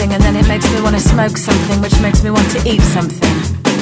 something, and then it makes me want to smoke something, which makes me want to eat something.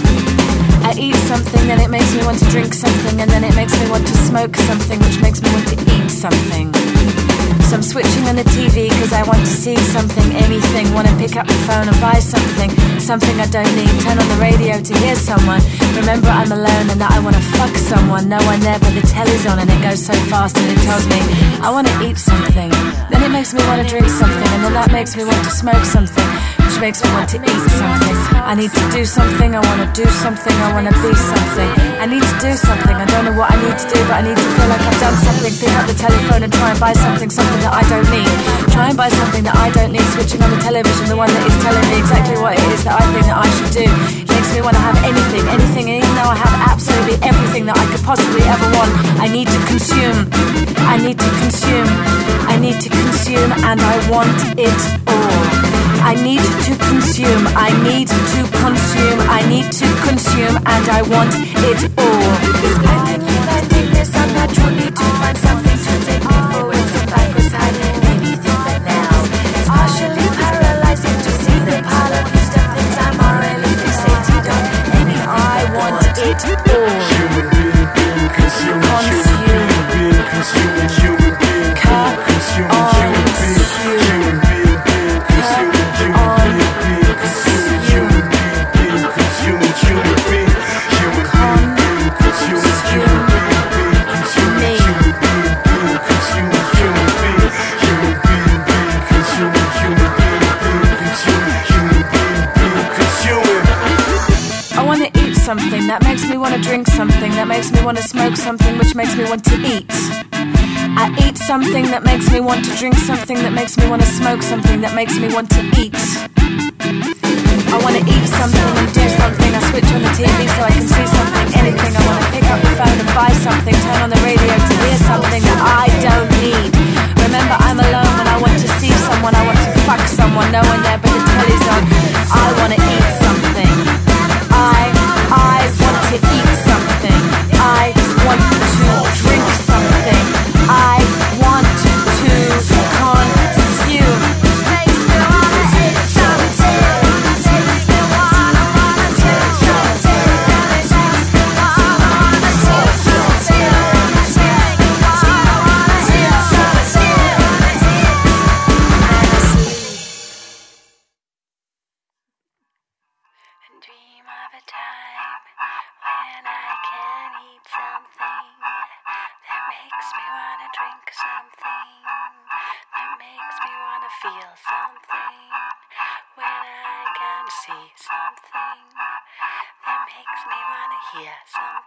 I eat something, then it makes me want to drink something, and then it makes me want to smoke something, which makes me want to eat something. So I'm switching on the TV because I want to see something, anything. Want to pick up the phone and buy something, something I don't need. Turn on the radio to hear someone. Remember I'm alone and that I want to fuck someone. No one there but the telly's on and it goes so fast and it tells me I want to eat something. Then it makes me want to drink something, and then that makes me want to smoke something, which makes me want to eat something. I need to do something, I want to do something, I want to be something. I need to do something, I don't know what I need to do, but I need to feel like I've done something. Pick up the telephone and try and buy something that I don't need. Try and buy something that I don't need, switching on the television, the one that is telling me exactly what it is that I think that I should do. It makes me want to have anything, and even though I have absolutely everything that I could possibly ever want, I need to consume. I need to consume. I need to consume, and I want it all. I need to consume. I need to consume. I need to consume, and I want it all. I think there's some natural need to find something to take me forward and backwards, hiding anything but now. It's partially paralyzing to see the pile of used up things I'm already fixated on. Maybe I want it all. Human being, consume, human being, consuming, human being, consuming, human being, human being, consuming, human being, consuming, human being, consuming, human being, human being, consuming, human being, consuming, human being, consuming, human being, human being, consuming, human being, consuming, human being, consuming. I want to eat something that makes me want to drink something, that makes me want to smoke something, which makes me want to eat. I eat something that makes me want to drink something, that makes me want to smoke something, that makes me want to eat. I want to eat something and do something. I switch on the TV so I can see something, anything. I want to pick up the phone and buy something, turn on the radio to hear something that I don't need. Remember I'm alone when I want to see someone, I want to fuck someone, no one there but the telly's on. I want to eat something. I want to eat something. I want to drink something. I want to consume. Dream of a time when I can eat something that makes me wanna drink something, that makes me wanna feel something, when I can see something that makes me wanna hear something.